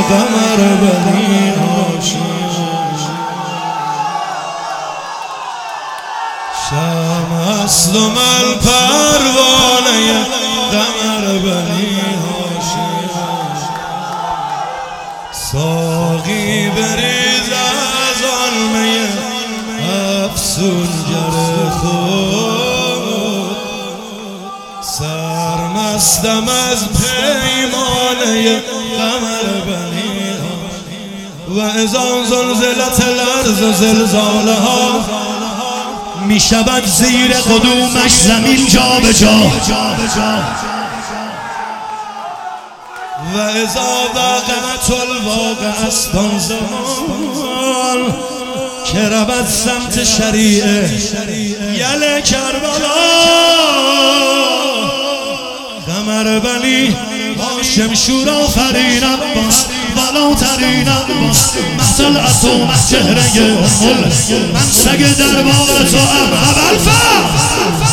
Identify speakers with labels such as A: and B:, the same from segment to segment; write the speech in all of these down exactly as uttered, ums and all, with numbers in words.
A: قمر بنی هاشم شمع است و من پروانه قمر بنی هاشم ساقی بریز از آن می افسونگر خود سرمستم از پیمانه قمر بنی و اذا زلزلت الارض زلزالها می شود زیر قدومش زمین جا به جا و اذا وقعت الواقع است آن زمان که رود سمت شریعه یل کربلا قمر بنی هاشم شورآفرین عباس بالاترین عباس مطلعت و چهره مل من سگ دربار تو ام ابوالفضل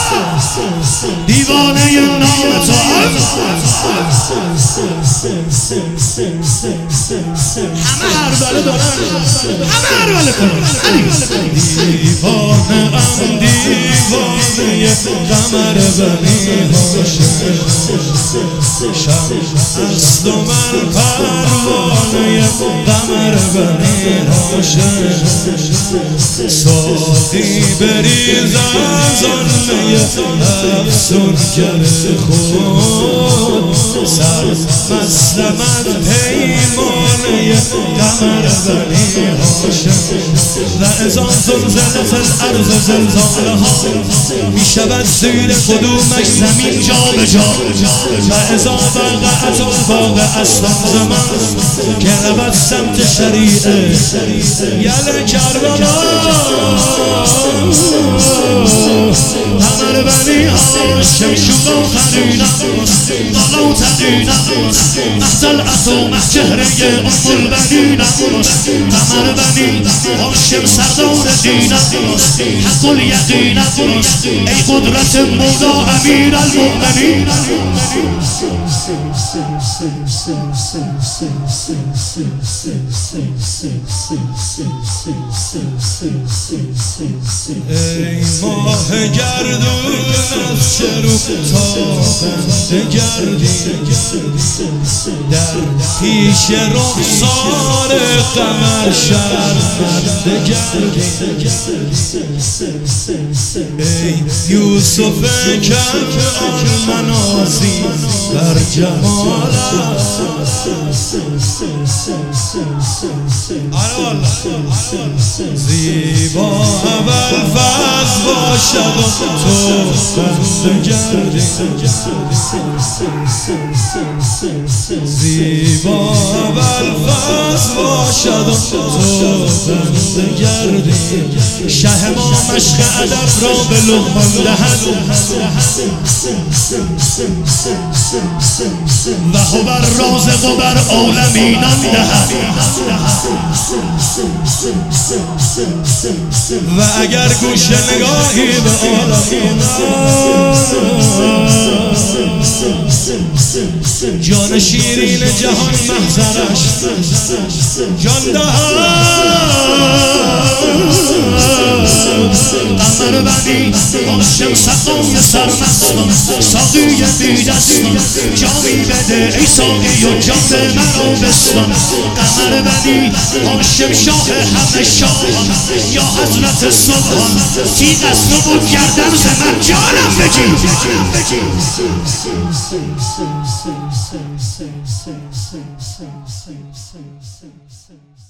A: دیوانه نام تو ام همه هر بله دارن همه هر بله کنن دیوانه ام دیوانه قمر بنی هاشم شمع است و من پروانه قمر بنی هاشم ساقی بریز از آن می افسونگر خود سرمستم از پیمانه قمر بنی هاشم و اذا زلزلت الارض زلزالها می شود زیر قدومش زمین جا به جا و اذا وقعت الواقع است آن زمان که رود سمت شریعه یل کربلا قمر بنی هاشم شورآفرین عباس بالاترین عباس مطلعت و چهره ام البنین عباس قمر بنی هاشم سردار دین عباس حق الیقین عباس ای قدرت مولا امیر المؤمنین ای ماه گردون از چرو تابنده گردی در پیش رخسار قمر شرمنده گردی ای یوسف کنعان منازی بر جمالت زیبا ابوالفضل باشد و تو بنده گردی زیبا ابوالفضل باشد و تو بنده گردی شه ما مشق ادب را به لقمان دهد و هو الرازق بر عالمینان دهد و اگر گوش نگاهی به عالمینان جان شیرین جهان محضرش جان دهد قمر بنی هاشم سقای سرمستان ساقی بی دستان جامی بده ای ساقی و جام مرا بستان قمر بنی هاشم شاه همه شاهان یا حضرت سبحان تیغ از تو بود گردن ز من جانم بگیر